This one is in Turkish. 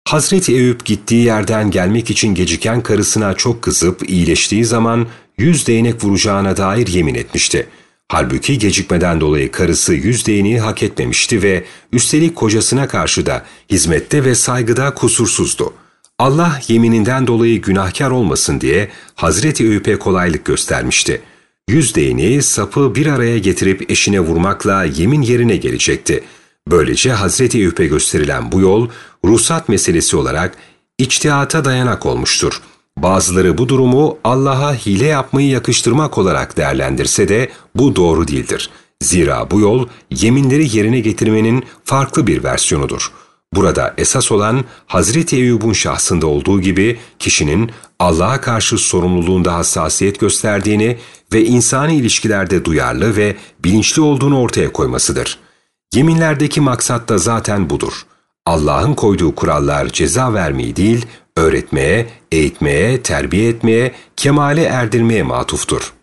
Hazreti Eyüp gittiği yerden gelmek için geciken karısına çok kızıp iyileştiği zaman 100 değnek vuracağına dair yemin etmişti. Halbuki gecikmeden dolayı karısı 100 değneği hak etmemişti ve üstelik kocasına karşı da hizmette ve saygıda kusursuzdu. Allah yemininden dolayı günahkar olmasın diye Hazreti Eyüp'e kolaylık göstermişti. 100 değneği sapı bir araya getirip eşine vurmakla yemin yerine gelecekti. Böylece Hazreti Eyüp'e gösterilen bu yol, ruhsat meselesi olarak içtihata dayanak olmuştur. Bazıları bu durumu Allah'a hile yapmayı yakıştırmak olarak değerlendirse de bu doğru değildir. Zira bu yol yeminleri yerine getirmenin farklı bir versiyonudur. Burada esas olan Hazreti Eyüp'ün şahsında olduğu gibi kişinin Allah'a karşı sorumluluğunda hassasiyet gösterdiğini ve insani ilişkilerde duyarlı ve bilinçli olduğunu ortaya koymasıdır. Yeminlerdeki maksat da zaten budur. Allah'ın koyduğu kurallar ceza vermeyi değil, öğretmeye, eğitmeye, terbiye etmeye, kemale erdirmeye matuftur.